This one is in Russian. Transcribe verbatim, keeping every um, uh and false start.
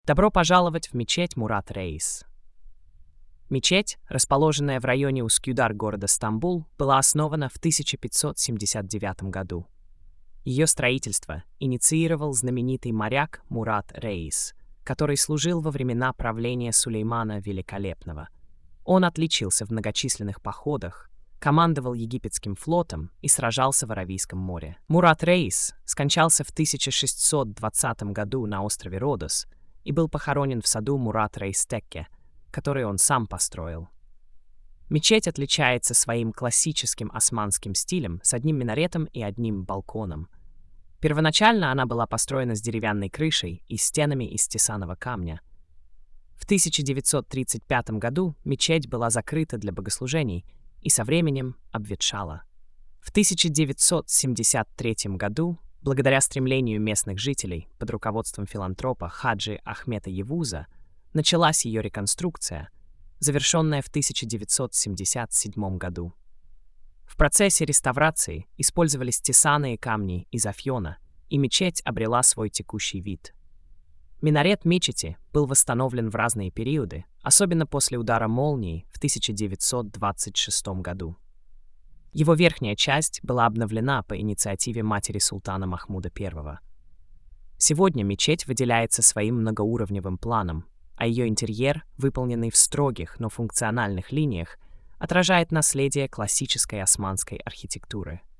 Добро пожаловать в мечеть Мурат Рейс. Мечеть, расположенная в районе Ускюдар города Стамбул, была основана в тысяча пятьсот семьдесят девятом году. Ее строительство инициировал знаменитый моряк Мурат Рейс, который служил во времена правления Сулеймана Великолепного. Он отличился в многочисленных походах, командовал египетским флотом и сражался в Аравийском море. Мурат Рейс скончался в тысяча шестьсот двадцатом году на острове Родос и был похоронен в саду Мурат Рейс-Текке, который он сам построил. Мечеть отличается своим классическим османским стилем с одним минаретом и одним балконом. Первоначально она была построена с деревянной крышей и стенами из тесаного камня. В тысяча девятьсот тридцать пятом году мечеть была закрыта для богослужений и со временем обветшала. В тысяча девятьсот семьдесят третьем году, благодаря стремлению местных жителей под руководством филантропа Хаджи Ахмета Евуза, началась ее реконструкция, завершенная в тысяча девятьсот семьдесят седьмом году. В процессе реставрации использовались тесаные камни из афьона, и мечеть обрела свой текущий вид. Минарет мечети был восстановлен в разные периоды, особенно после удара молнии в тысяча девятьсот двадцать шестом году. Его верхняя часть была обновлена по инициативе матери султана Махмуда Первого. Сегодня мечеть выделяется своим многоуровневым планом, а ее интерьер, выполненный в строгих, но функциональных линиях, отражает наследие классической османской архитектуры.